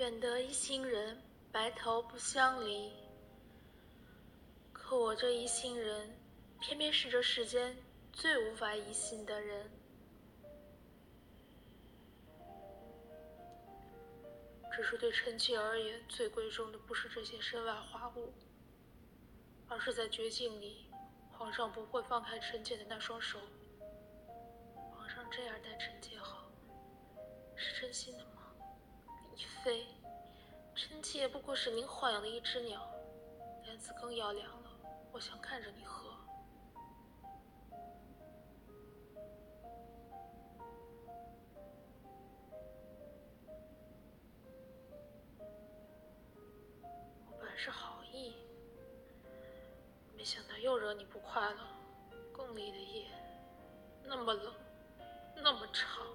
愿得一心人，白头不相离。可我这一心人，偏偏是这世间最无法一心的人。只是对臣妾而言，最贵重的不是这些身外华物，而是在绝境里，皇上不会放开臣妾的那双手。皇上这样待臣妾好，是真心的吗？亦非，臣妾也不过是您豢养的一只鸟，莲子羹要凉了，我想看着你喝。我本是好意，没想到又惹你不快了。宫里的夜那么冷，那么长，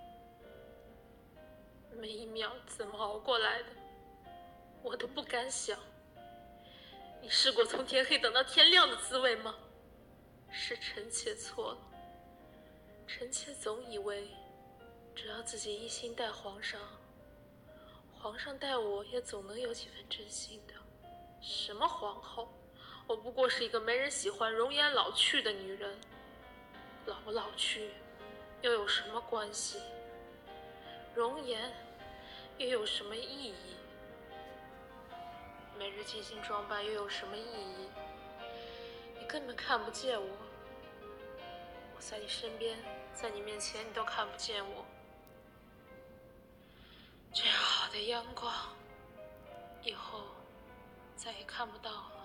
每一秒怎么熬过来的，我都不敢想。你试过从天黑等到天亮的滋味吗？是臣妾错了。臣妾总以为，只要自己一心待皇上，皇上待我也总能有几分真心的。什么皇后，我不过是一个没人喜欢、容颜老去的女人。老不老去又有什么关系？容颜又有什么意义？每日精心装扮又有什么意义？你根本看不见我。我在你身边，在你面前，你都看不见我。这样好的阳光，以后再也看不到了。